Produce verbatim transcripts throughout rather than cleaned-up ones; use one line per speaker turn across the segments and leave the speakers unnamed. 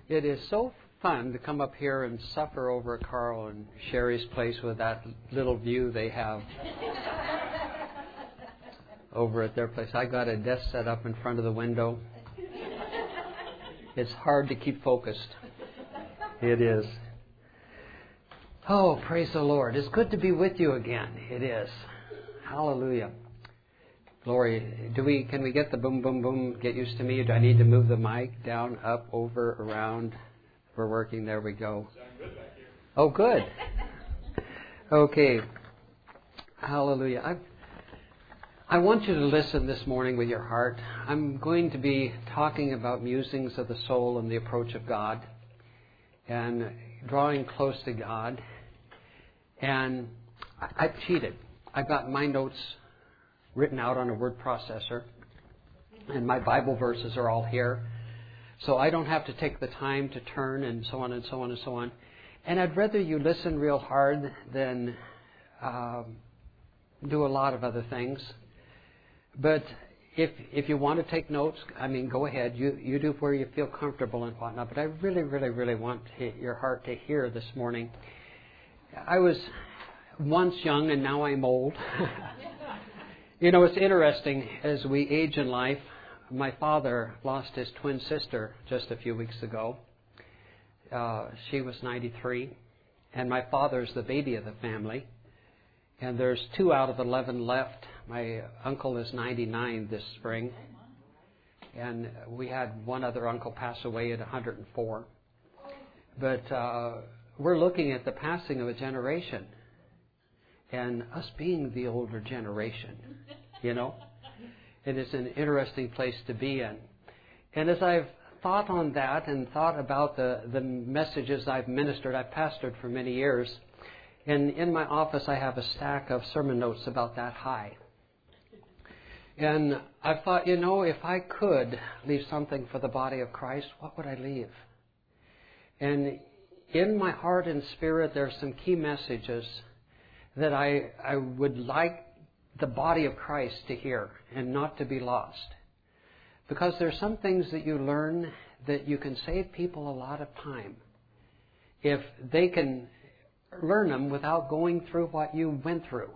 It is so fun to come up here and suffer over Carl and Sherry's place with that little view they have over at their place. I got a desk set up in front of the window. It's hard to keep focused. It is. Oh, praise the Lord. It's good to be with you again. It is. Hallelujah. Glory. Do we? Can we get the boom, boom, boom? Get used to me? Do I need to move the mic down, up, over, around? We're working. There we go. Oh, good. Okay. Hallelujah. I I want you to listen this morning with your heart. I'm going to be talking about musings of the soul and the approach of God and drawing close to God. And I, I've cheated. I've got my notes written out on a word processor, and my Bible verses are all here. So I don't have to take the time to turn and so on and so on and so on. And I'd rather you listen real hard than um, do a lot of other things. But if if you want to take notes, I mean, go ahead. You you do where you feel comfortable and whatnot. But I really, really, really want to, your heart to hear this morning. I was once young and now I'm old. You know, it's interesting, as we age in life, my father lost his twin sister just a few weeks ago. Uh, she was ninety-three, and my father's the baby of the family. And there's two out of eleven left. My uncle is ninety-nine this spring, and we had one other uncle pass away at one hundred four. But uh, we're looking at the passing of a generation. And us being the older generation, you know, it is an interesting place to be in. And as I've thought on that and thought about the, the messages I've ministered, I've pastored for many years, and in my office I have a stack of sermon notes about that high. And I thought, you know, if I could leave something for the body of Christ, what would I leave? And in my heart and spirit, there are some key messages that I, I would like the body of Christ to hear and not to be lost. Because there are some things that you learn that you can save people a lot of time if they can learn them without going through what you went through,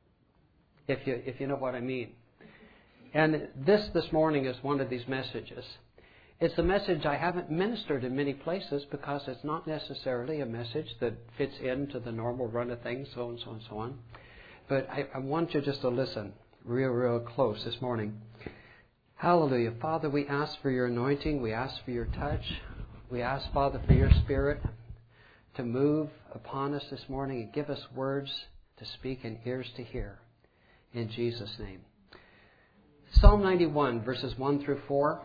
if you if you know what I mean. And this this morning is one of these messages. It's a message I haven't ministered in many places because it's not necessarily a message that fits into the normal run of things, so and so and so on. But I, I want you just to listen real, real close this morning. Hallelujah. Father, we ask for your anointing. We ask for your touch. We ask, Father, for your Spirit to move upon us this morning and give us words to speak and ears to hear. In Jesus' name. Psalm ninety-one, verses one through four.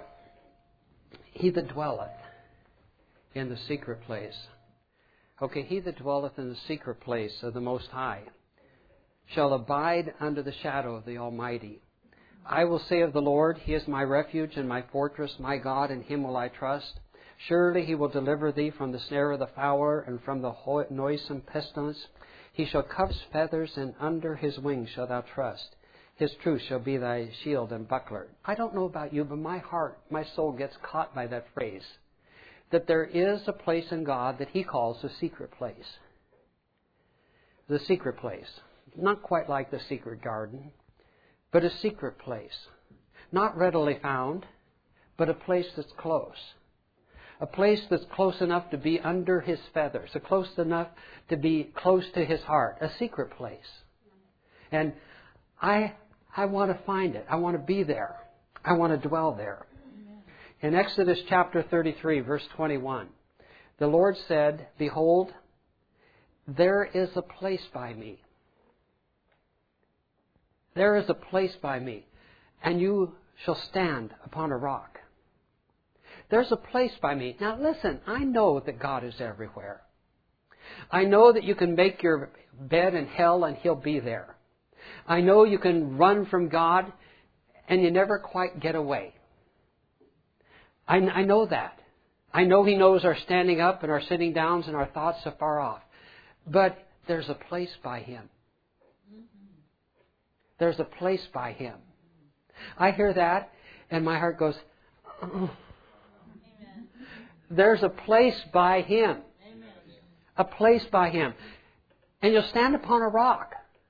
He that dwelleth in the secret place. Okay, he that dwelleth in the secret place of the Most High shall abide under the shadow of the Almighty. I will say of the Lord, He is my refuge and my fortress, my God, in Him will I trust. Surely He will deliver thee from the snare of the fowler and from the noisome pestilence. He shall cover his feathers, and under His wings shalt thou trust. His truth shall be thy shield and buckler. I don't know about you, but my heart, my soul gets caught by that phrase. That there is a place in God that He calls the secret place. The secret place. Not quite like the secret garden, but a secret place. Not readily found, but a place that's close. A place that's close enough to be under His feathers. A close enough to be close to His heart. A secret place. And I I want to find it. I want to be there. I want to dwell there. Amen. In Exodus chapter thirty-three, verse twenty-one, the Lord said, Behold, there is a place by me. There is a place by me, and you shall stand upon a rock. There's a place by me. Now listen, I know that God is everywhere. I know that you can make your bed in hell and He'll be there. I know you can run from God and you never quite get away. I, I know that. I know He knows our standing up and our sitting downs and our thoughts so far off. But there's a place by Him. There's a place by Him. I hear that and my heart goes, oh. There's a place by Him. A place by Him. And you'll stand upon a rock.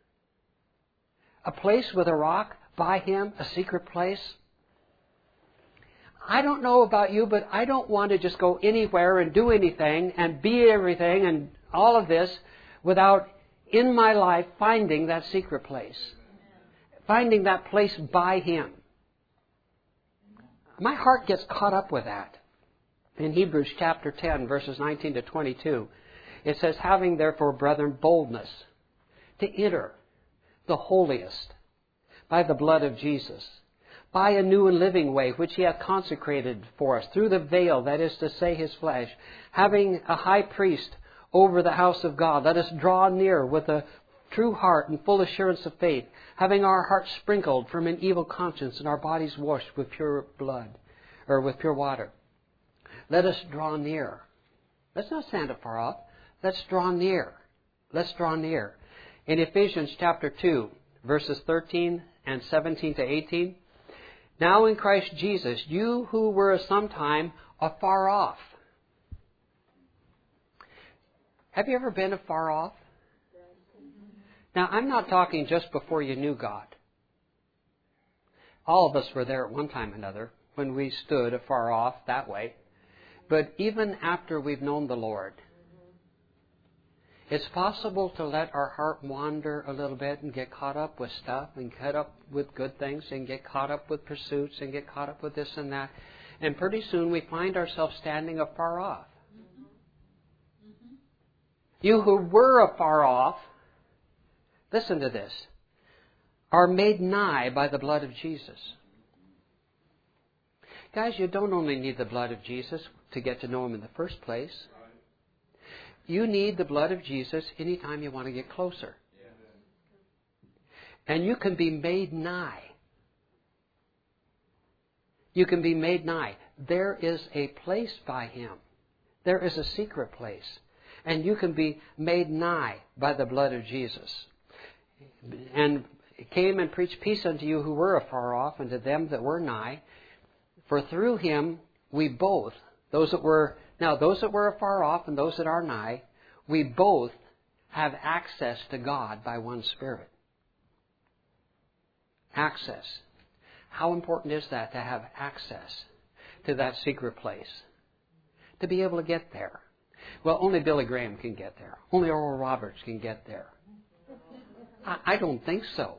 A place with a rock by Him, a secret place. I don't know about you, but I don't want to just go anywhere and do anything and be everything and all of this without, in my life, finding that secret place. Finding that place by Him. My heart gets caught up with that. In Hebrews chapter ten, verses nineteen to twenty-two, it says, having therefore, brethren, boldness to enter the holiest by the blood of Jesus, by a new and living way, which He hath consecrated for us, through the veil, that is to say, His flesh, having a high priest over the house of God. Let us draw near with a true heart and full assurance of faith, having our hearts sprinkled from an evil conscience and our bodies washed with pure blood, or with pure water. Let us draw near. Let's not stand afar off. Let's draw near. Let's draw near. In Ephesians chapter two, verses thirteen and seventeen to eighteen, now in Christ Jesus, you who were sometime afar off. Have you ever been afar off? Now, I'm not talking just before you knew God. All of us were there at one time or another when we stood afar off that way. But even after we've known the Lord, it's possible to let our heart wander a little bit and get caught up with stuff and get up with good things and get caught up with pursuits and get caught up with this and that. And pretty soon we find ourselves standing afar off. You who were afar off, listen to this, are made nigh by the blood of Jesus. Guys, you don't only need the blood of Jesus to get to know Him in the first place. You need the blood of Jesus anytime you want to get closer. And you can be made nigh. You can be made nigh. There is a place by Him. There is a secret place. And you can be made nigh by the blood of Jesus. And came and preached peace unto you who were afar off, and to them that were nigh. For through Him we both, those that were, now those that were afar off and those that are nigh, we both have access to God by one Spirit. Access. How important is that to have access to that secret place? To be able to get there. Well, only Billy Graham can get there. Only Oral Roberts can get there. I, I don't think so.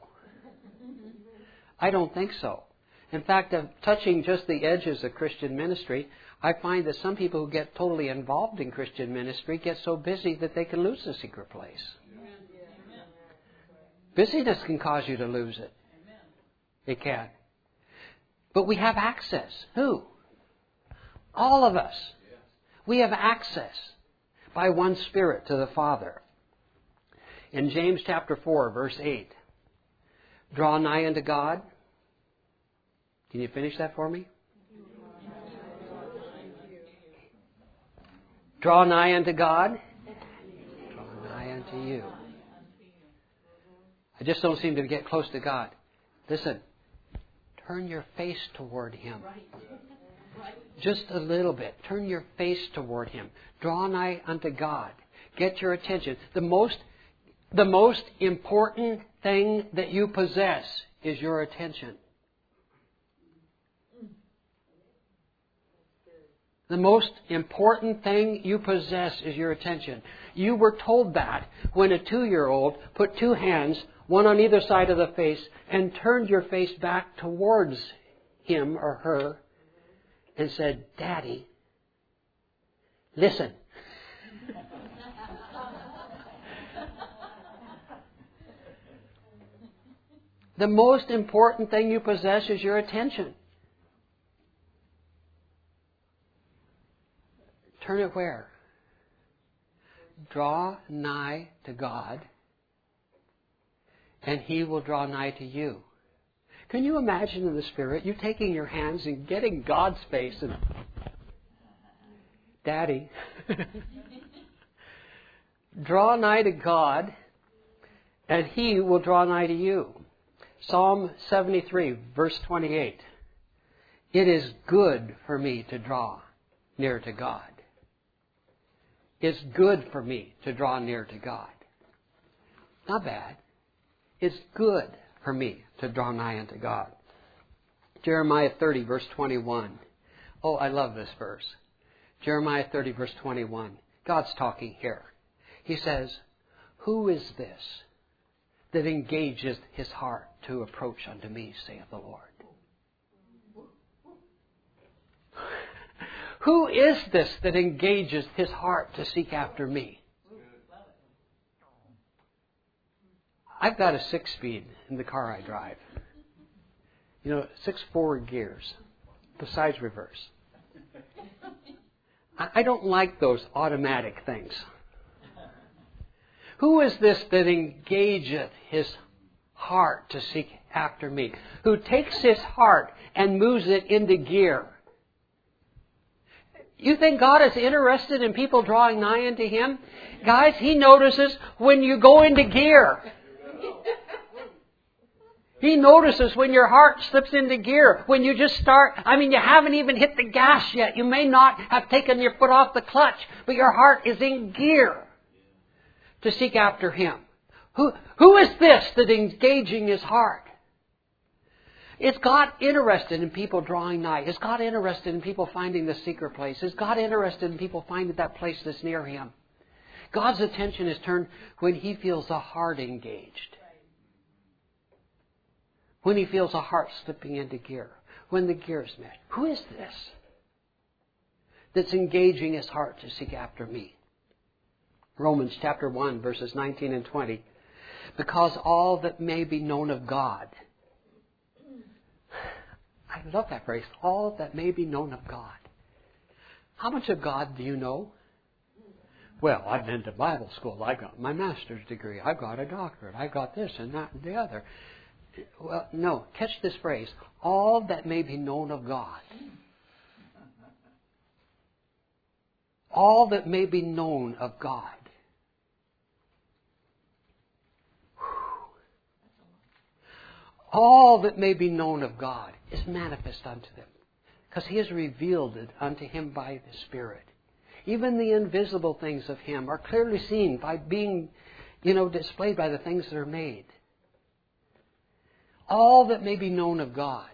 I don't think so. In fact, of touching just the edges of Christian ministry, I find that some people who get totally involved in Christian ministry get so busy that they can lose the secret place. Busyness can cause you to lose it. It can. But we have access. Who? All of us. We have access by one Spirit to the Father. In James chapter four, verse eight, draw nigh unto God. Can you finish that for me? Draw nigh unto God. Draw nigh unto you. I just don't seem to get close to God. Listen, turn your face toward Him. Just a little bit. Turn your face toward Him. Draw nigh unto God. Get your attention. The most, the most important thing that you possess is your attention. The most important thing you possess is your attention. You were told that when a two-year-old put two hands, one on either side of the face, and turned your face back towards him or her and said, Daddy, listen. The most important thing you possess is your attention. Turn it where? Draw nigh to God, and He will draw nigh to you. Can you imagine in the Spirit, you taking your hands and getting God's face and, Daddy, draw nigh to God, and He will draw nigh to you. Psalm seventy-three, verse twenty-eight. It is good for me to draw near to God. It's good for me to draw near to God. Not bad. It's good for me to draw nigh unto God. Jeremiah thirty, verse twenty-one. Oh, I love this verse. Jeremiah thirty, verse twenty-one. God's talking here. He says, who is this that engages his heart to approach unto me, saith the Lord? Who is this that engages his heart to seek after me? I've got a six-speed in the car I drive. You know, six forward gears, besides reverse. I don't like those automatic things. Who is this that engageth his heart to seek after me? Who takes his heart and moves it into gear? You think God is interested in people drawing nigh unto Him? Guys, He notices when you go into gear. He notices when your heart slips into gear. When you just start, I mean, you haven't even hit the gas yet. You may not have taken your foot off the clutch, but your heart is in gear to seek after Him. Who, who is this that is engaging his heart? Is God interested in people drawing nigh? Is God interested in people finding the secret place? Is God interested in people finding that place that's near Him? God's attention is turned when He feels a heart engaged. When He feels a heart slipping into gear. When the gear is met. Who is this that's engaging his heart to seek after me? Romans chapter one, verses nineteen and twenty. Because all that may be known of God. I love that phrase. All that may be known of God. How much of God do you know? Well, I've been to Bible school. I got my master's degree. I've got a doctorate. I've got this and that and the other. Well, no. Catch this phrase. All that may be known of God. All that may be known of God. All that may be known of God is manifest unto them. Because He has revealed it unto him by the Spirit. Even the invisible things of Him are clearly seen by being, you know, displayed by the things that are made. All that may be known of God.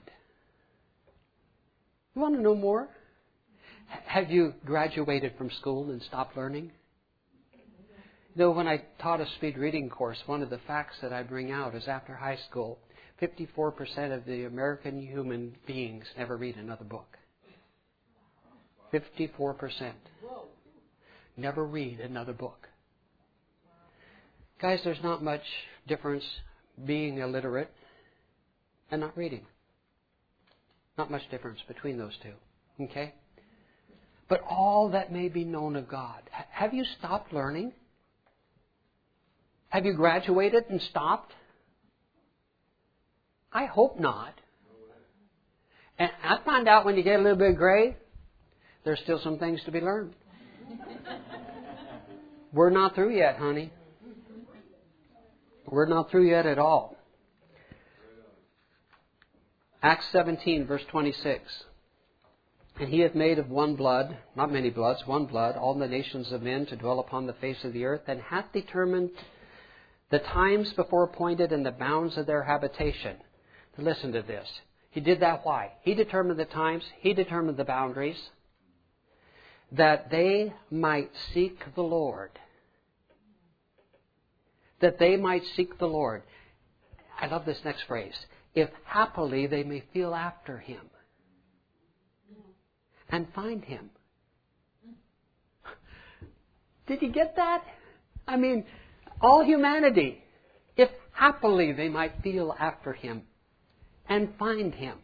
You want to know more? Have you graduated from school and stopped learning? You know, when I taught a speed reading course, one of the facts that I bring out is after high school, fifty-four percent of the American human beings never read another book. fifty-four percent never read another book. Guys, there's not much difference being illiterate and not reading. Not much difference between those two. Okay? But all that may be known of God. Have you stopped learning? Have you graduated and stopped? I hope not. And I find out when you get a little bit gray, there's still some things to be learned. We're not through yet, honey. We're not through yet at all. Acts seventeen, verse twenty-six. And He hath made of one blood, not many bloods, one blood, all the nations of men to dwell upon the face of the earth, and hath determined the times before appointed and the bounds of their habitation. Listen to this. He did that why? He determined the times. He determined the boundaries. That they might seek the Lord. That they might seek the Lord. I love this next phrase. If happily they may feel after Him. And find Him. Did you get that? I mean, all humanity. If happily they might feel after Him. And find Him.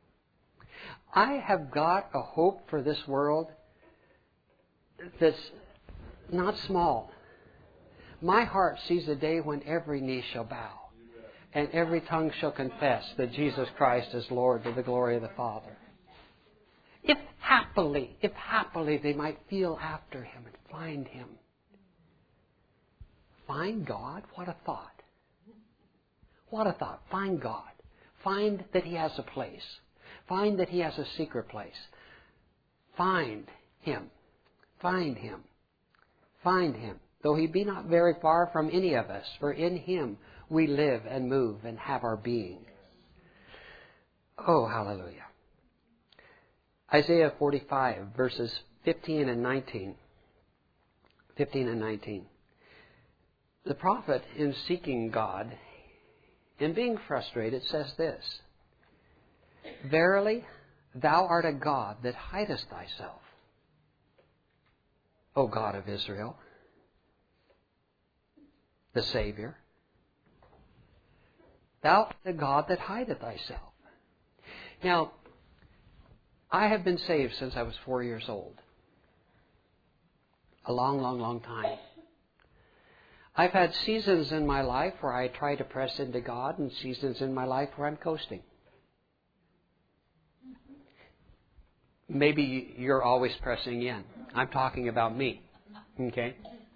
I have got a hope for this world that's not small. My heart sees a day when every knee shall bow and every tongue shall confess that Jesus Christ is Lord to the glory of the Father. If happily, if happily they might feel after Him and find Him. Find God? What a thought. What a thought. Find God. Find that He has a place. Find that He has a secret place. Find Him. Find Him. Find Him. Though He be not very far from any of us, for in Him we live and move and have our being. Oh, hallelujah. Isaiah forty-five, verses fifteen and nineteen. fifteen and nineteen. The prophet, in seeking God, in being frustrated, says this, Verily, thou art a God that hidest thyself, O God of Israel, the Savior. Thou art a God that hideth thyself. Now, I have been saved since I was four years old. A long, long, long time. I've had seasons in my life where I try to press into God and seasons in my life where I'm coasting. Maybe you're always pressing in. I'm talking about me. Okay?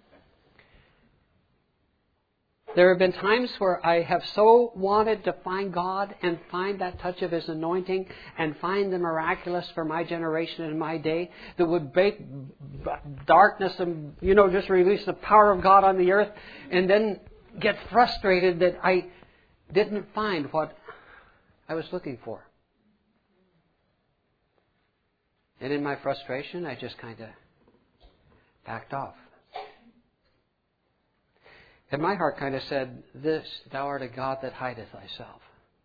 There have been times where I have so wanted to find God and find that touch of His anointing and find the miraculous for my generation and my day that would break darkness and, you know, just release the power of God on the earth, and then get frustrated that I didn't find what I was looking for. And in my frustration, I just kind of backed off. And my heart kind of said, This, thou art a God that hideth thyself.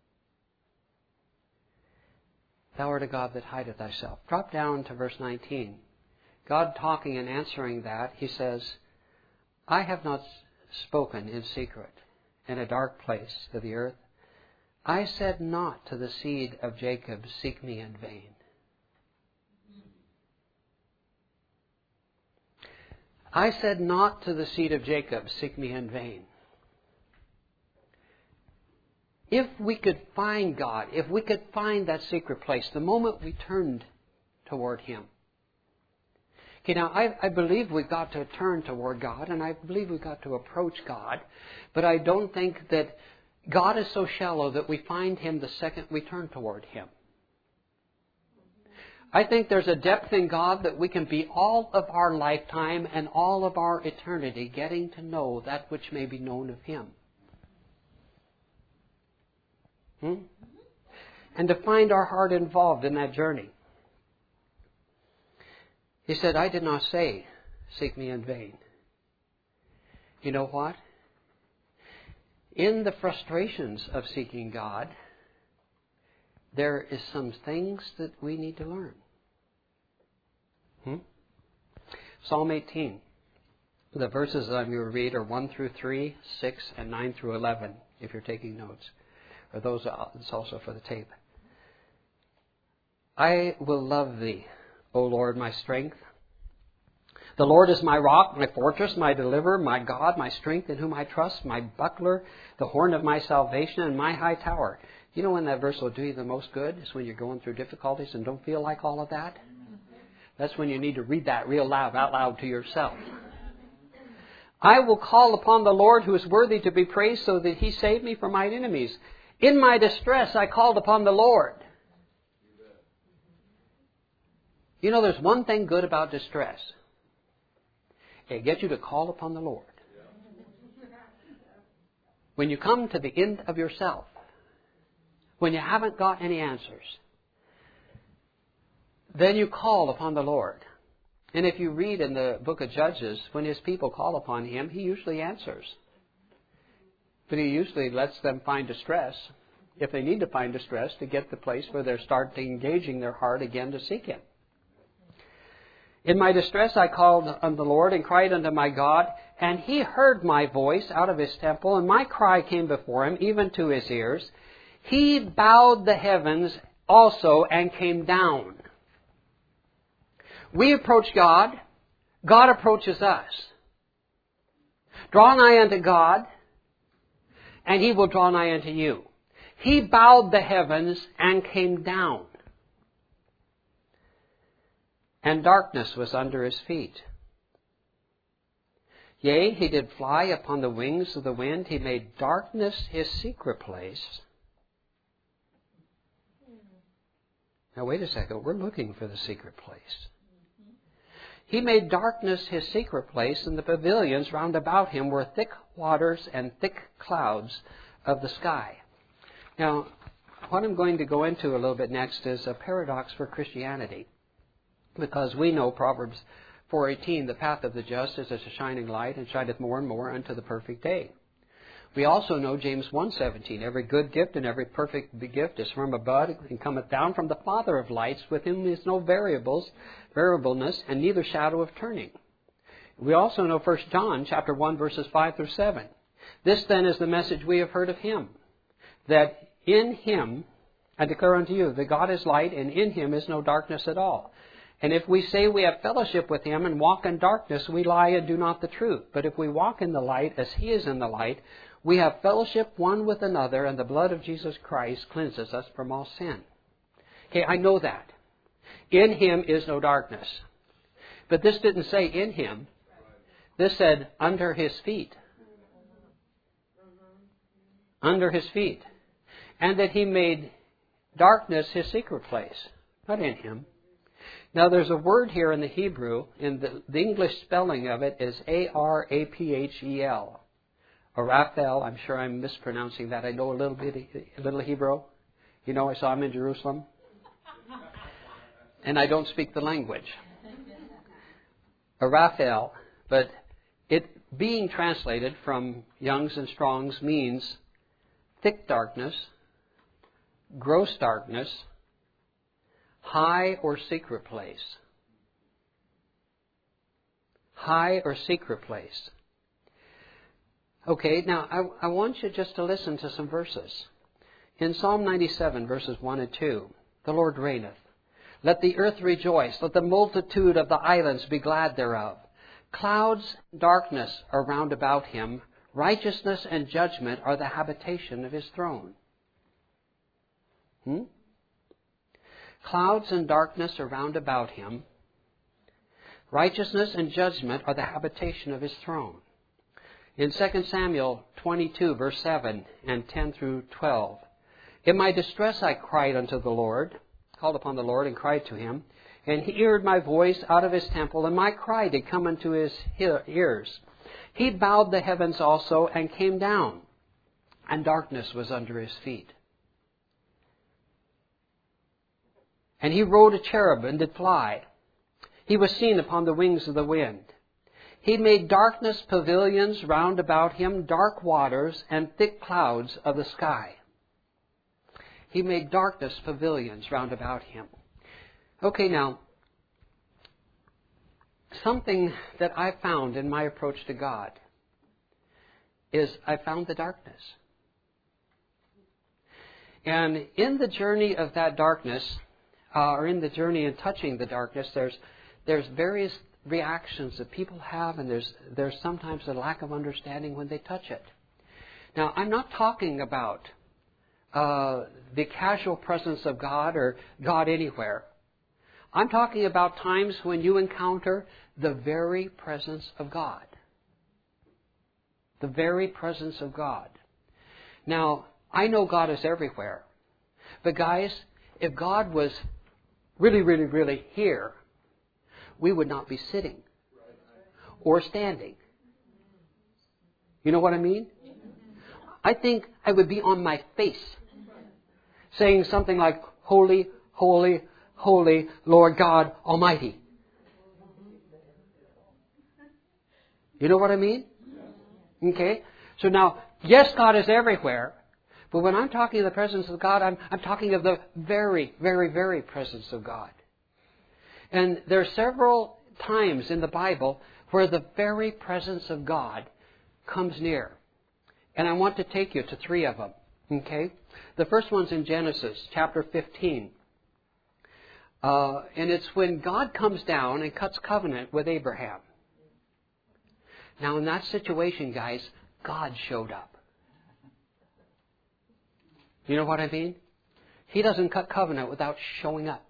Thou art a God that hideth thyself. Drop down to verse nineteen. God talking and answering that, He says, I have not spoken in secret in a dark place of the earth. I said not to the seed of Jacob, Seek me in vain. I said not to the seed of Jacob, Seek me in vain. If we could find God, if we could find that secret place, the moment we turned toward Him. Okay, now I, I believe we've got to turn toward God, and I believe we've got to approach God, but I don't think that God is so shallow that we find Him the second we turn toward Him. I think there's a depth in God that we can be all of our lifetime and all of our eternity getting to know that which may be known of Him. Hmm? And to find our heart involved in that journey. He said, I did not say, Seek me in vain. You know what? In the frustrations of seeking God, there is some things that we need to learn. Hmm? Psalm eighteen. The verses that I'm going to read are one through three, six, and nine through eleven, if you're taking notes. Or those, it's also for the tape. I will love Thee, O Lord, my strength. The Lord is my rock, my fortress, my deliverer, my God, my strength in whom I trust, my buckler, the horn of my salvation, and my high tower. You know when that verse will do you the most good? Is when you're going through difficulties and don't feel like all of that. That's when you need to read that real loud, out loud to yourself. I will call upon the Lord who is worthy to be praised so that He saved me from mine enemies. In my distress I called upon the Lord. You know, there's one thing good about distress. It gets you to call upon the Lord. When you come to the end of yourself, when you haven't got any answers, then you call upon the Lord. And if you read in the book of Judges, when His people call upon Him, He usually answers. But He usually lets them find distress, if they need to find distress, to get the place where they're starting engaging their heart again to seek Him. In my distress I called unto the Lord and cried unto my God, and He heard my voice out of His temple, and my cry came before Him, even to His ears. He bowed the heavens also and came down. We approach God. God approaches us. Draw nigh unto God, and He will draw nigh unto you. He bowed the heavens and came down. And darkness was under His feet. Yea, He did fly upon the wings of the wind. He made darkness His secret place. Now wait a second. We're looking for the secret place. He made darkness his secret place, and the pavilions round about him were thick waters and thick clouds of the sky. Now, what I'm going to go into a little bit next is a paradox for Christianity. Because we know Proverbs four eighteen, the path of the just is as a shining light, and shineth more and more unto the perfect day. We also know James one seventeen, every good gift and every perfect gift is from above, and cometh down from the Father of lights, with whom is no variables, variableness, and neither shadow of turning. We also know First John chapter one, verses five through seven. This then is the message we have heard of him, that in him, I declare unto you, that God is light, and in him is no darkness at all. And if we say we have fellowship with him and walk in darkness, we lie and do not the truth. But if we walk in the light as he is in the light, we have fellowship one with another, and the blood of Jesus Christ cleanses us from all sin. Okay, I know that. In him is no darkness. But this didn't say in him. This said under his feet. Under his feet. And that he made darkness his secret place. Not in him. Now there's a word here in the Hebrew, in the, the English spelling of it is A R A P H E L. Or Raphael, I'm sure I'm mispronouncing that. I know a little bit, a little Hebrew. You know, I saw him in Jerusalem. And I don't speak the language. A Raphael, but it being translated from Young's and Strong's means thick darkness, gross darkness, high or secret place. High or secret place. Okay, now I, I want you just to listen to some verses. In Psalm ninety-seven, verses one and two, the Lord reigneth. Let the earth rejoice. Let the multitude of the islands be glad thereof. Clouds and darkness are round about him. Righteousness and judgment are the habitation of his throne. Hmm? Clouds and darkness are round about him. Righteousness and judgment are the habitation of his throne. In Second Samuel twenty-two, verse seven and ten through twelve, in my distress I cried unto the Lord, called upon the Lord and cried to him, and he heard my voice out of his temple, and my cry did come unto his ears. He bowed the heavens also and came down, and darkness was under his feet. And he rode a cherub and did fly. He was seen upon the wings of the wind. He made darkness pavilions round about him, dark waters and thick clouds of the sky. He made darkness pavilions round about him. Okay, now, something that I found in my approach to God is I found the darkness. And in the journey of that darkness, uh, or in the journey in touching the darkness, there's there's various reactions that people have, and there's there's sometimes a lack of understanding when they touch it. Now, I'm not talking about uh, the casual presence of God or God anywhere. I'm talking about times when you encounter the very presence of God. The very presence of God. Now, I know God is everywhere. But guys, if God was really, really, really here, we would not be sitting or standing. You know what I mean? I think I would be on my face saying something like, Holy, holy, holy Lord God Almighty. You know what I mean? Okay? So now, yes, God is everywhere. But when I'm talking of the presence of God, I'm, I'm talking of the very, very, very presence of God. And there are several times in the Bible where the very presence of God comes near. And I want to take you to three of them. Okay? The first one's in Genesis chapter fifteen. Uh, and it's when God comes down and cuts covenant with Abraham. Now in that situation, guys, God showed up. You know what I mean? He doesn't cut covenant without showing up.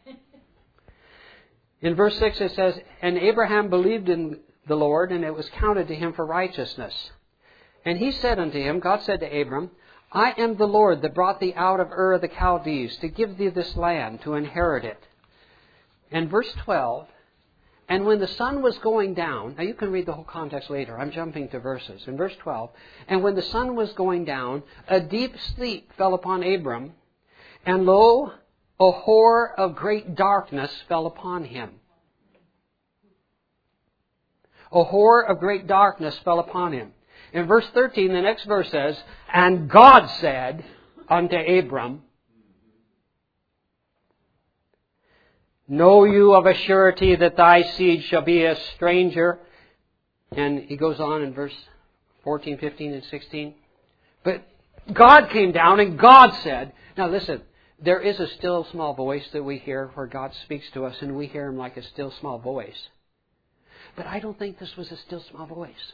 In verse six it says, and Abraham believed in the Lord, and it was counted to him for righteousness. And he said unto him, God said to Abram, I am the Lord that brought thee out of Ur of the Chaldees to give thee this land to inherit it. And verse twelve, And when the sun was going down, now you can read the whole context later. I'm jumping to verses. In verse twelve, and when the sun was going down, a deep sleep fell upon Abram, and lo, a horror of great darkness fell upon him. A horror of great darkness fell upon him. In verse thirteen, the next verse says, and God said unto Abram, know you of a surety that thy seed shall be a stranger. And he goes on in verse fourteen, fifteen, and sixteen. But God came down and God said, now listen, there is a still small voice that we hear where God speaks to us and we hear Him like a still small voice. But I don't think this was a still small voice.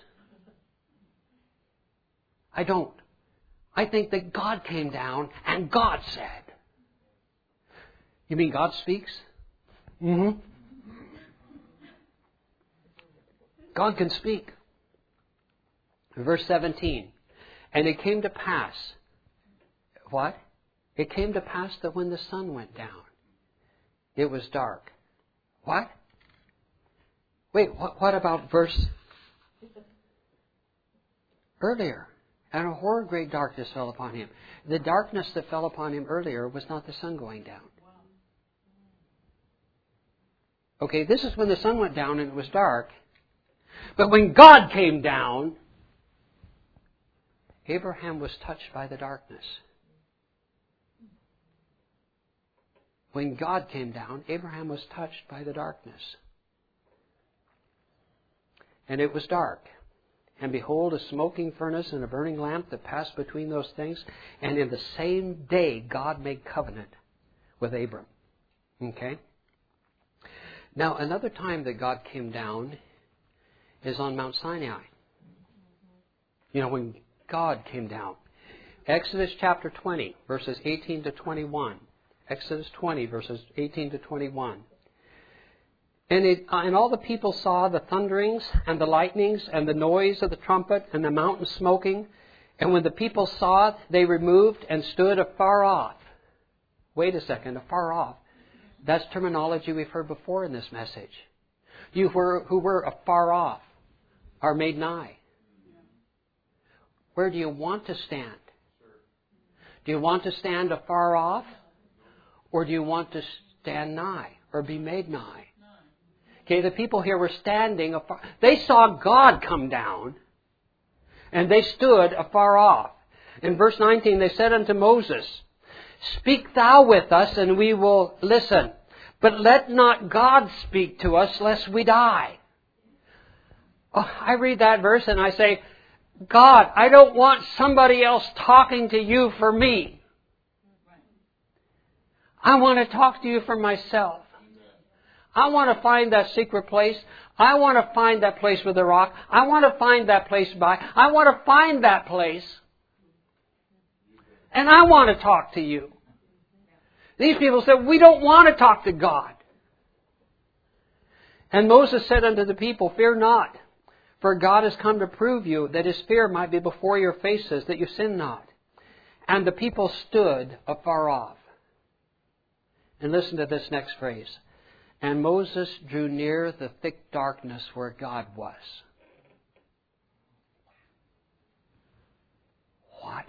I don't. I think that God came down and God said. You mean God speaks? Mm-hmm. God can speak. Verse seventeen. And it came to pass. What? It came to pass that when the sun went down, it was dark. What? Wait, what, what about verse earlier? And a horror of great darkness fell upon him. The darkness that fell upon him earlier was not the sun going down. Okay, this is when the sun went down and it was dark. But when God came down, Abraham was touched by the darkness. When God came down, Abraham was touched by the darkness. And it was dark. And behold, a smoking furnace and a burning lamp that passed between those things. And in the same day, God made covenant with Abram. Okay? Now, another time that God came down is on Mount Sinai. You know, when God came down. Exodus chapter twenty, verses eighteen to twenty-one. Exodus twenty, verses eighteen to twenty-one. And, it, uh, and all the people saw the thunderings and the lightnings and the noise of the trumpet and the mountain smoking. And when the people saw it, they removed and stood afar off. Wait a second, afar off. That's terminology we've heard before in this message. You who were, who were afar off are made nigh. Where do you want to stand? Do you want to stand afar off? Or do you want to stand nigh or be made nigh? Okay, the people here were standing afar. They saw God come down and they stood afar off. In verse nineteen, they said unto Moses, speak thou with us and we will listen. But let not God speak to us lest we die. Oh, I read that verse and I say, God, I don't want somebody else talking to you for me. I want to talk to you for myself. I want to find that secret place. I want to find that place with the rock. I want to find that place by. I want to find that place. And I want to talk to you. These people said, we don't want to talk to God. And Moses said unto the people, fear not, for God has come to prove you that His fear might be before your faces, that you sin not. And the people stood afar off. And listen to this next phrase. And Moses drew near the thick darkness where God was. What?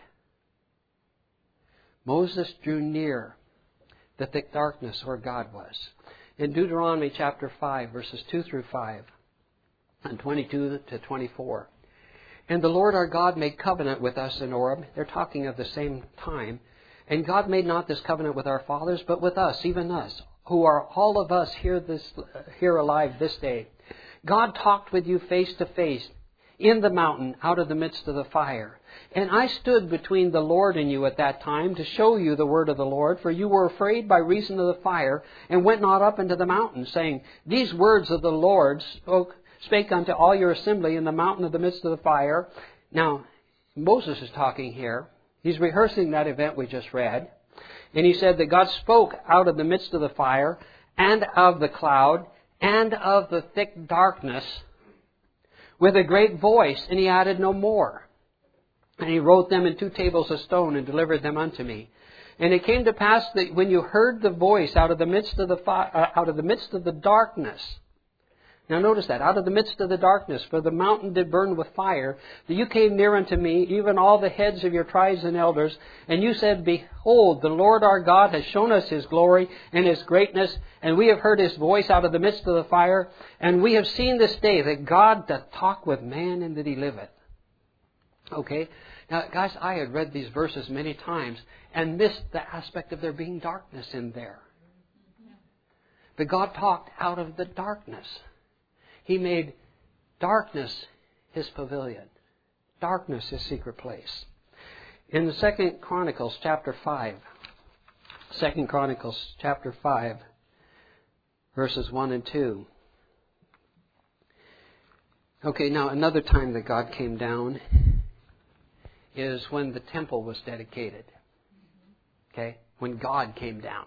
Moses drew near the thick darkness where God was. In Deuteronomy chapter five, verses two through five, and twenty-two to twenty-four. And the Lord our God made covenant with us in Horeb. They're talking of the same time. And God made not this covenant with our fathers, but with us, even us, who are all of us here this here alive this day. God talked with you face to face in the mountain out of the midst of the fire. And I stood between the Lord and you at that time to show you the word of the Lord, for you were afraid by reason of the fire, and went not up into the mountain, saying, these words of the Lord spoke, spake unto all your assembly in the mountain of the midst of the fire. Now, Moses is talking here. He's rehearsing that event we just read. And he said that God spoke out of the midst of the fire and of the cloud and of the thick darkness with a great voice, and He added no more. And He wrote them in two tables of stone and delivered them unto me. And it came to pass that when you heard the voice out of the midst of the fi- uh, out of the midst of the darkness, Now notice that, out of the midst of the darkness, for the mountain did burn with fire, that you came near unto me, even all the heads of your tribes and elders, and you said, Behold, the Lord our God has shown us His glory and His greatness, and we have heard His voice out of the midst of the fire, and we have seen this day that God doth talk with man and that He liveth. Okay? Now, guys, I had read these verses many times and missed the aspect of there being darkness in there. But God talked out of the darkness. He made darkness His pavilion, darkness His secret place. In the Second Chronicles chapter five, Second Chronicles chapter five, verses one and two. Okay, now another time that God came down is when the temple was dedicated. Okay, when God came down.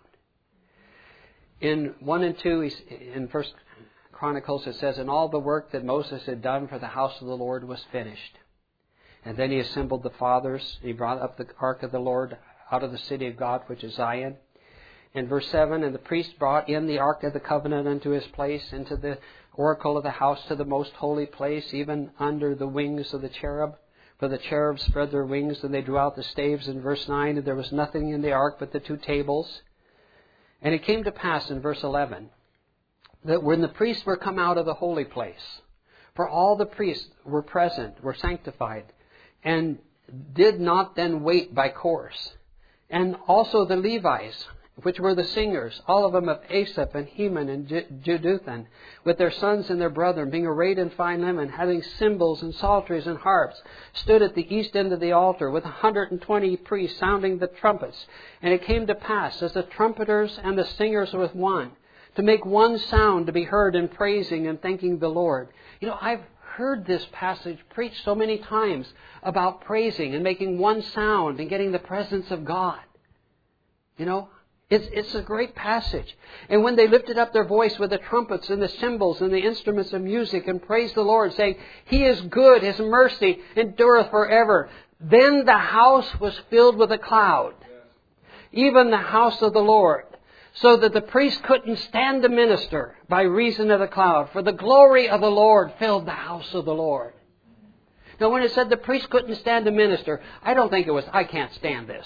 In one and two, in First Chronicles, it says, And all the work that Moses had done for the house of the Lord was finished. And then he assembled the fathers. He brought up the ark of the Lord out of the city of God, which is Zion. In verse seven, And the priest brought in the ark of the covenant unto his place, into the oracle of the house, to the most holy place, even under the wings of the cherub. For the cherubs spread their wings, and they drew out the staves. In verse nine, And there was nothing in the ark but the two tables. And it came to pass in verse eleven, that when the priests were come out of the holy place, for all the priests were present, were sanctified, and did not then wait by course, and also the Levites, which were the singers, all of them of Asaph and Heman and Jeduthun, with their sons and their brethren, being arrayed in fine linen, having cymbals and psalteries and harps, stood at the east end of the altar, with a hundred and twenty priests sounding the trumpets. And it came to pass, as the trumpeters and the singers were with one, to make one sound to be heard in praising and thanking the Lord. You know, I've heard this passage preached so many times about praising and making one sound and getting the presence of God. You know, it's, it's a great passage. And when they lifted up their voice with the trumpets and the cymbals and the instruments of music and praised the Lord, saying, He is good, His mercy endureth forever. Then the house was filled with a cloud, even the house of the Lord, so that the priest couldn't stand to minister by reason of the cloud. For the glory of the Lord filled the house of the Lord. Now when it said the priest couldn't stand to minister, I don't think it was, I can't stand this.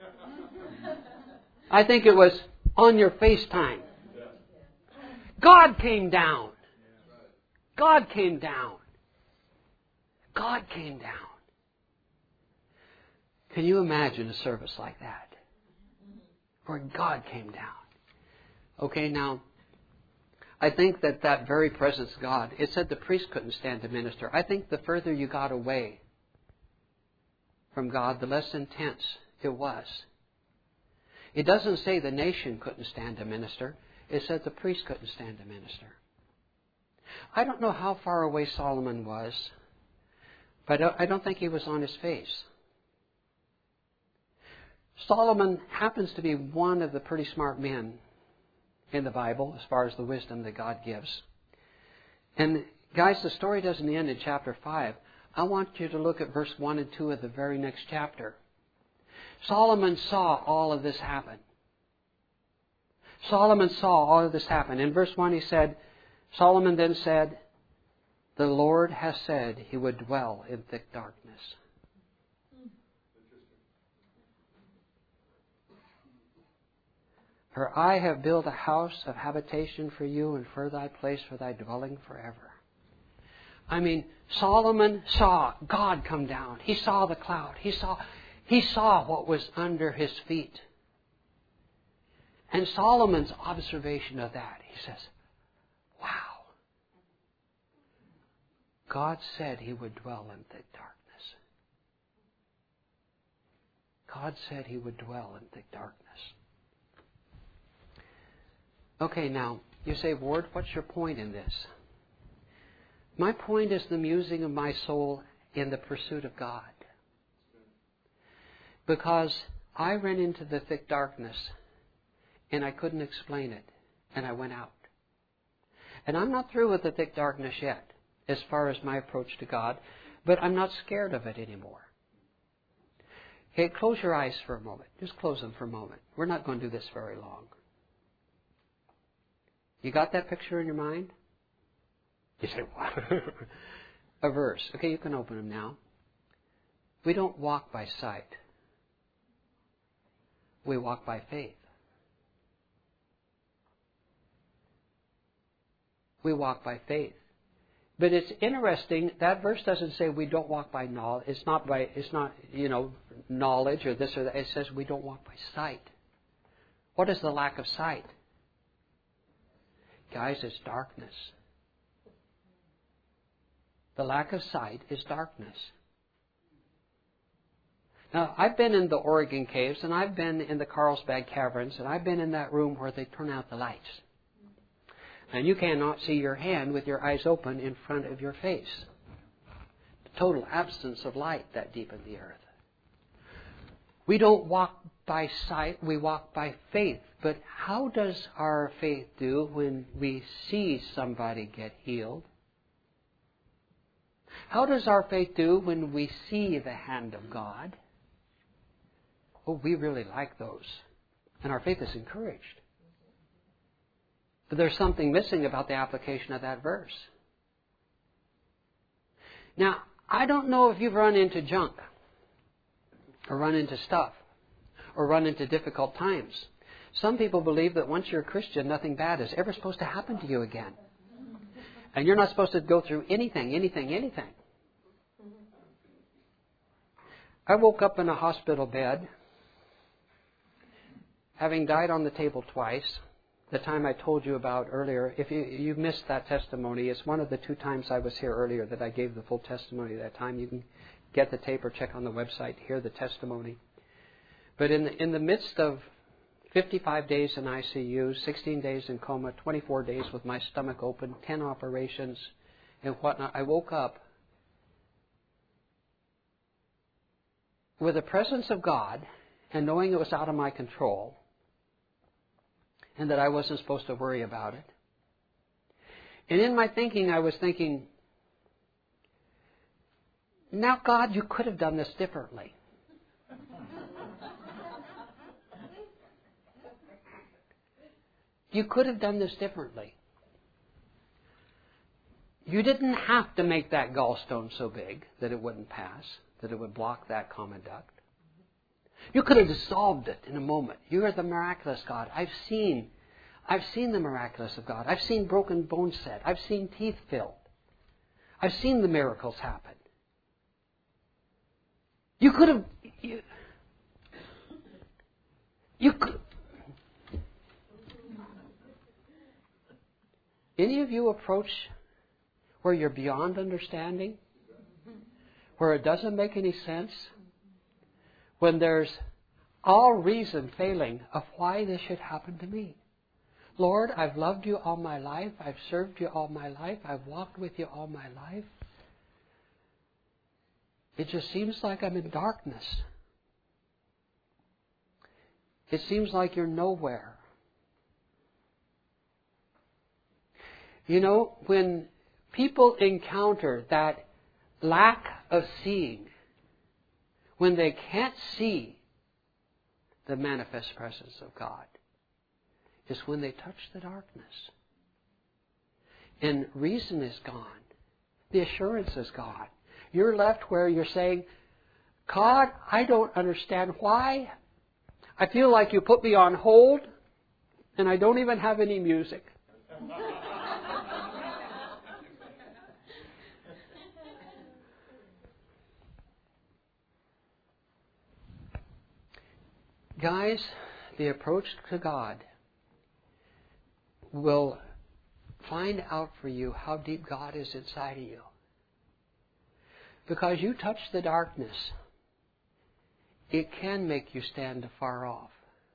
I think it was on your FaceTime. God came down. God came down. God came down. Can you imagine a service like that? Where God came down. Okay, now, I think that that very presence of God, it said the priest couldn't stand to minister. I think the further you got away from God, the less intense it was. It doesn't say the nation couldn't stand to minister. It said the priest couldn't stand to minister. I don't know how far away Solomon was, but I don't think he was on his face. Solomon happens to be one of the pretty smart men in the Bible as far as the wisdom that God gives. And guys, the story doesn't end in chapter five. I want you to look at verse one and two of the very next chapter. Solomon saw all of this happen. Solomon saw all of this happen. In verse one he said, Solomon then said, The Lord has said He would dwell in thick darkness. For I have built a house of habitation for you, and for thy place for thy dwelling forever. I mean, Solomon saw God come down. He saw the cloud. He saw, he saw what was under his feet. And Solomon's observation of that, he says, wow. God said He would dwell in thick darkness. God said He would dwell in thick darkness. Okay, now, you say, Ward, what's your point in this? My point is the musing of my soul in the pursuit of God. Because I ran into the thick darkness and I couldn't explain it, and I went out. And I'm not through with the thick darkness yet, as far as my approach to God, but I'm not scared of it anymore. Okay, close your eyes for a moment. Just close them for a moment. We're not going to do this very long. You got that picture in your mind? You say, what? A verse. Okay, you can open them now. We don't walk by sight. We walk by faith. We walk by faith. But it's interesting, that verse doesn't say we don't walk by knowledge. It's not by, it's not, you know, knowledge or this or that. It says we don't walk by sight. What is the lack of sight? Guys, it's darkness. The lack of sight is darkness. Now, I've been in the Oregon caves, and I've been in the Carlsbad caverns, and I've been in that room where they turn out the lights. And you cannot see your hand with your eyes open in front of your face. The total absence of light that deep in the earth. We don't walk by sight, we walk by faith. But how does our faith do when we see somebody get healed? How does our faith do when we see the hand of God? Oh, we really like those. And our faith is encouraged. But there's something missing about the application of that verse. Now, I don't know if you've run into junk, or run into stuff, or run into difficult times. Some people believe that once you're a Christian, nothing bad is ever supposed to happen to you again. And you're not supposed to go through anything, anything, anything. I woke up in a hospital bed, having died on the table twice. The time I told you about earlier, if you, you missed that testimony, it's one of the two times I was here earlier that I gave the full testimony that time. You can get the tape or check on the website to hear the testimony. But in the, in the midst of fifty-five days in I C U, sixteen days in coma, twenty-four days with my stomach open, ten operations and whatnot, I woke up with the presence of God and knowing it was out of my control, and that I wasn't supposed to worry about it. And in my thinking, I was thinking, now, God, you could have done this differently. You could have done this differently. You didn't have to make that gallstone so big that it wouldn't pass, that it would block that common duct. You could have dissolved it in a moment. You are the miraculous God. I've seen, I've seen the miraculous of God. I've seen broken bones set. I've seen teeth filled. I've seen the miracles happen. You could have, you, you could. Any of you approach where you're beyond understanding? Where it doesn't make any sense? When there's all reason failing of why this should happen to me. Lord, I've loved you all my life. I've served you all my life. I've walked with you all my life. It just seems like I'm in darkness. It seems like you're nowhere. You know, when people encounter that lack of seeing, when they can't see the manifest presence of God, is when they touch the darkness. And reason is gone. The assurance is gone. You're left where you're saying, God, I don't understand why. I feel like you put me on hold, and I don't even have any music. Guys, the approach to God will find out for you how deep God is inside of you. Because you touch the darkness, it can make you stand afar off.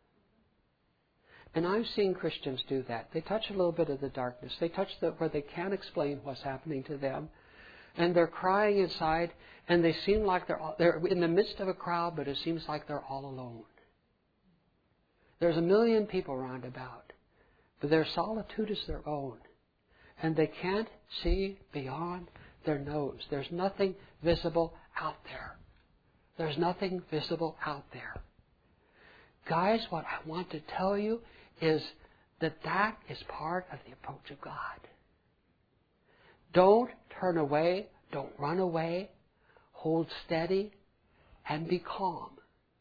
And I've seen Christians do that. They touch a little bit of the darkness. They touch the, where they can't explain what's happening to them. And they're crying inside, and they seem like they're, all, they're in the midst of a crowd, but it seems like they're all alone. There's a million people round about, but their solitude is their own. And they can't see beyond their nose. There's nothing visible out there. There's nothing visible out there. Guys, what I want to tell you is that that is part of the approach of God. Don't turn away. Don't run away. Hold steady and be calm.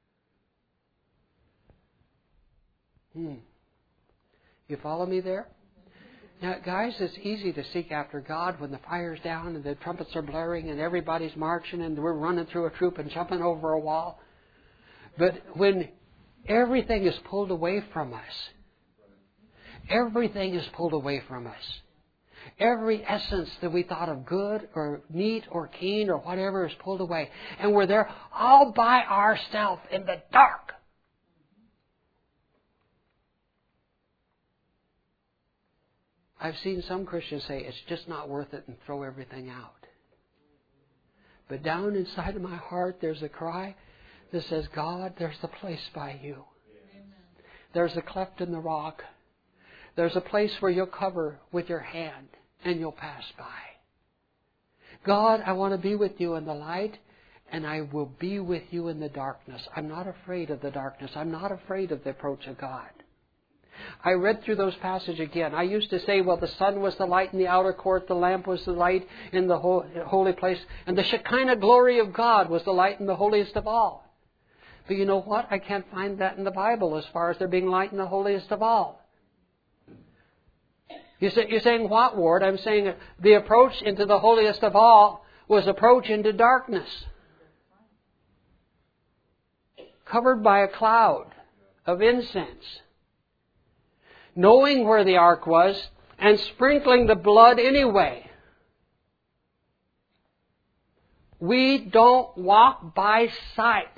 Hmm. You follow me there? Now, guys, it's easy to seek after God when the fire's down and the trumpets are blaring and everybody's marching and we're running through a troop and jumping over a wall. But when everything is pulled away from us, everything is pulled away from us. Every essence that we thought of good or neat or keen or whatever is pulled away. And we're there all by ourselves in the dark. I've seen some Christians say it's just not worth it and throw everything out. But down inside of my heart there's a cry that says, God, there's a place by you. Amen. There's a cleft in the rock. There's a place where you'll cover with your hand and you'll pass by. God, I want to be with you in the light and I will be with you in the darkness. I'm not afraid of the darkness. I'm not afraid of the approach of God. I read through those passages again. I used to say, well, the sun was the light in the outer court, the lamp was the light in the holy place, and the Shekinah glory of God was the light in the holiest of all. But you know what? I can't find that in the Bible as far as there being light in the holiest of all. You say, you're saying what, Ward? I'm saying the approach into the holiest of all was approach into darkness. Covered by a cloud of incense. Knowing where the ark was and sprinkling the blood anyway. We don't walk by sight.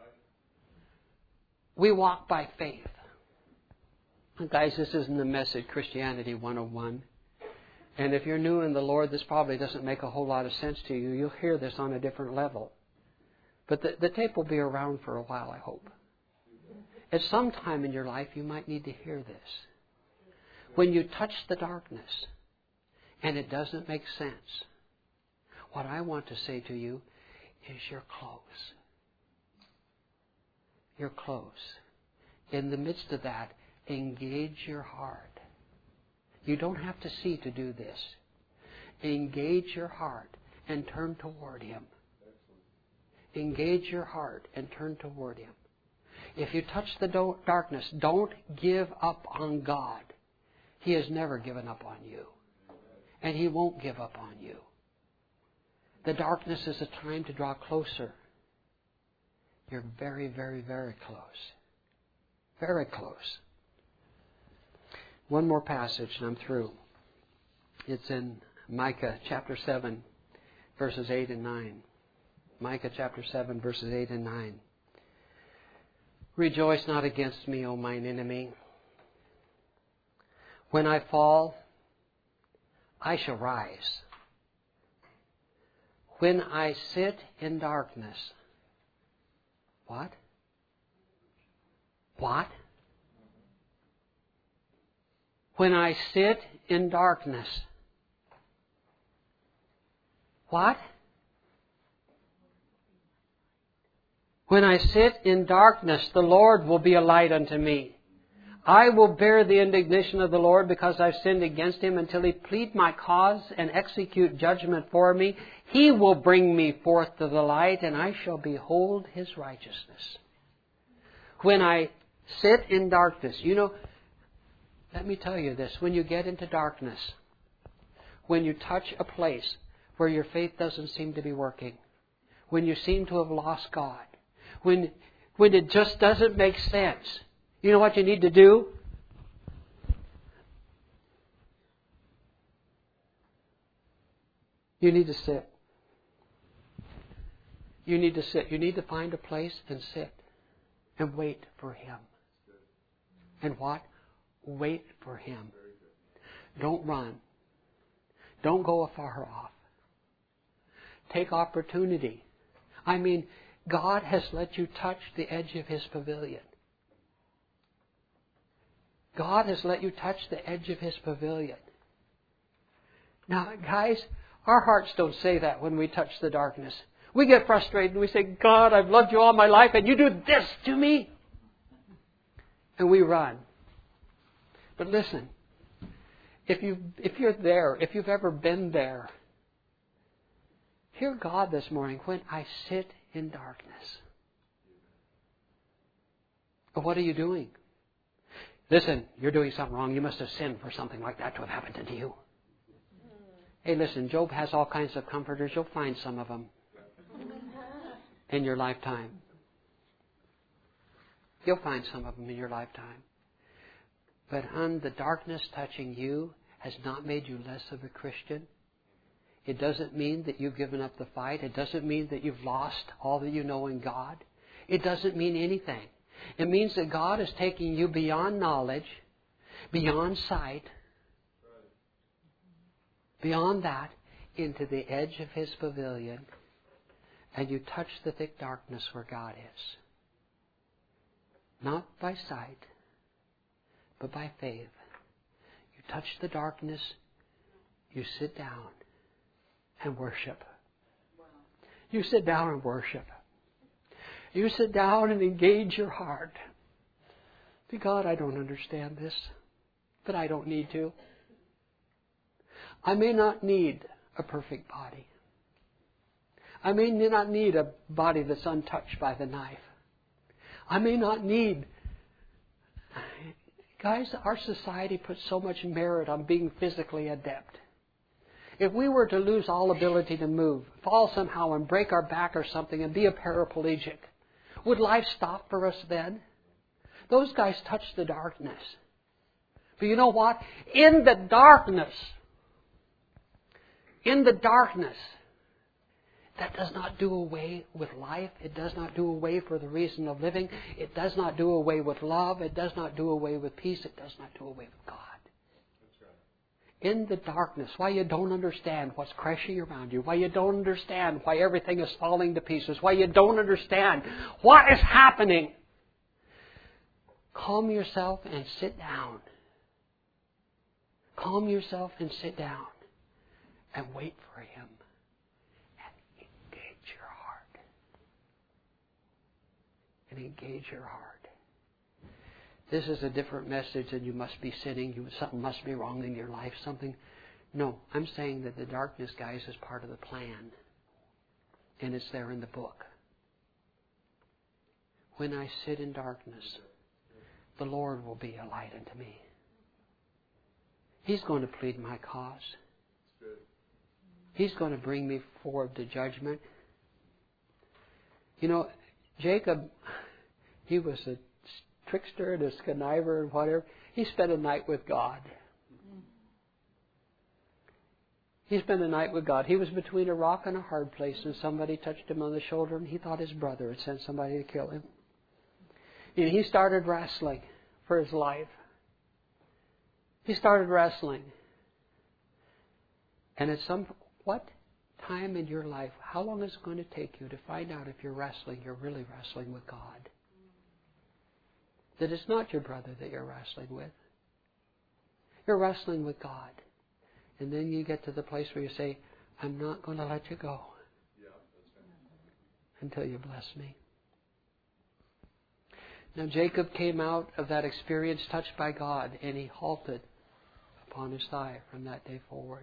We walk by faith. Guys, this isn't the message Christianity one oh one. And if you're new in the Lord, this probably doesn't make a whole lot of sense to you. You'll hear this on a different level. But the, the tape will be around for a while, I hope. At some time in your life, you might need to hear this. When you touch the darkness and it doesn't make sense, what I want to say to you is you're close. You're close. In the midst of that, engage your heart. You don't have to see to do this. Engage your heart and turn toward Him. Engage your heart and turn toward Him. If you touch the do- darkness, don't give up on God. He has never given up on you. And He won't give up on you. The darkness is a time to draw closer. You're very, very, very close. Very close. One more passage and I'm through. It's in Micah chapter seven, verses eight and nine. Micah chapter seven, verses eight and nine. Rejoice not against me, O mine enemy. When I fall, I shall rise. When I sit in darkness. What? What? When I sit in darkness. What? When I sit in darkness, the Lord will be a light unto me. I will bear the indignation of the Lord because I've sinned against Him until He plead my cause and execute judgment for me. He will bring me forth to the light and I shall behold His righteousness. When I sit in darkness, you know, let me tell you this. When you get into darkness, when you touch a place where your faith doesn't seem to be working, when you seem to have lost God, when, when it just doesn't make sense, you know what you need to do? You need to sit. You need to sit. You need to find a place and sit and wait for Him. And what? Wait for Him. Don't run. Don't go afar off. Take opportunity. I mean, God has let you touch the edge of His pavilion. God has let you touch the edge of His pavilion. Now, guys, our hearts don't say that when we touch the darkness. We get frustrated and we say, God, I've loved you all my life and you do this to me. And we run. But listen, If you if you're there, if you've ever been there, hear God this morning. When I sit in darkness, what are you doing? Listen, you're doing something wrong. You must have sinned for something like that to have happened to you. Hey, listen, Job has all kinds of comforters. You'll find some of them in your lifetime. You'll find some of them in your lifetime. But hon, the darkness touching you has not made you less of a Christian. It doesn't mean that you've given up the fight. It doesn't mean that you've lost all that you know in God. It doesn't mean anything. It means that God is taking you beyond knowledge, beyond sight, beyond that, into the edge of His pavilion, and you touch the thick darkness where God is. Not by sight, but by faith. You touch the darkness, you sit down and worship. You sit down and worship. You sit down and engage your heart. Say, God, I don't understand this, but I don't need to. I may not need a perfect body. I may not need a body that's untouched by the knife. I may not need... Guys, our society puts so much merit on being physically adept. If we were to lose all ability to move, fall somehow and break our back or something and be a paraplegic, would life stop for us then? Those guys touch the darkness. But you know what? In the darkness, in the darkness, that does not do away with life. It does not do away for the reason of living. It does not do away with love. It does not do away with peace. It does not do away with God. That's right. In the darkness, why you don't understand what's crashing around you, why you don't understand why everything is falling to pieces, why you don't understand what is happening, calm yourself and sit down. Calm yourself and sit down and wait for Him. And engage your heart. This is a different message than you must be sinning, you, something must be wrong in your life, something. No, I'm saying that the darkness, guys, is part of the plan. And it's there in the book. When I sit in darkness, the Lord will be a light unto me. He's going to plead my cause. He's going to bring me forward to judgment. You know, Jacob, he was a trickster and a conniver and whatever. He spent a night with God. He spent a night with God. He was between a rock and a hard place, and somebody touched him on the shoulder, and he thought his brother had sent somebody to kill him. And he started wrestling for his life. He started wrestling. And at some, what? Time in your life, how long is it going to take you to find out if you're wrestling, you're really wrestling with God? That it's not your brother that you're wrestling with. You're wrestling with God. And then you get to the place where you say, I'm not going to let you go until you bless me. Now Jacob came out of that experience touched by God, and he halted upon his thigh from that day forward.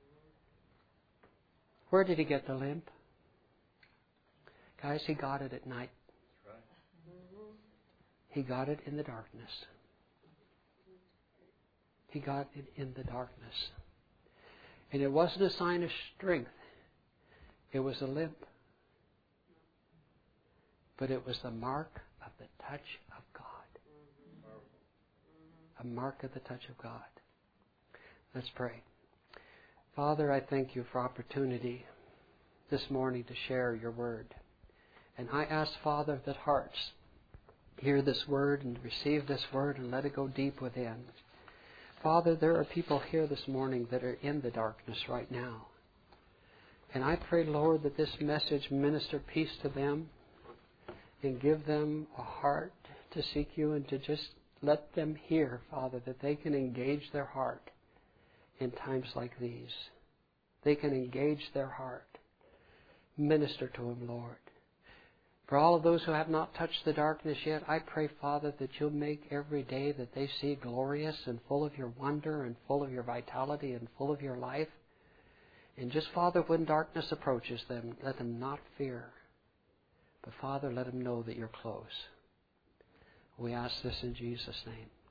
Where did he get the limp? Guys, he got it at night. He got it in the darkness. He got it in the darkness. And it wasn't a sign of strength. It was a limp. But it was the mark of the touch of God. A mark of the touch of God. Let's pray. Father, I thank you for opportunity this morning to share your word. And I ask, Father, that hearts hear this word and receive this word and let it go deep within. Father, there are people here this morning that are in the darkness right now. And I pray, Lord, that this message minister peace to them and give them a heart to seek you and to just let them hear, Father, that they can engage their heart in times like these. They can engage their heart. Minister to them, Lord. For all of those who have not touched the darkness yet, I pray, Father, that you'll make every day that they see glorious and full of your wonder and full of your vitality and full of your life. And just, Father, when darkness approaches them, let them not fear. But, Father, let them know that you're close. We ask this in Jesus' name.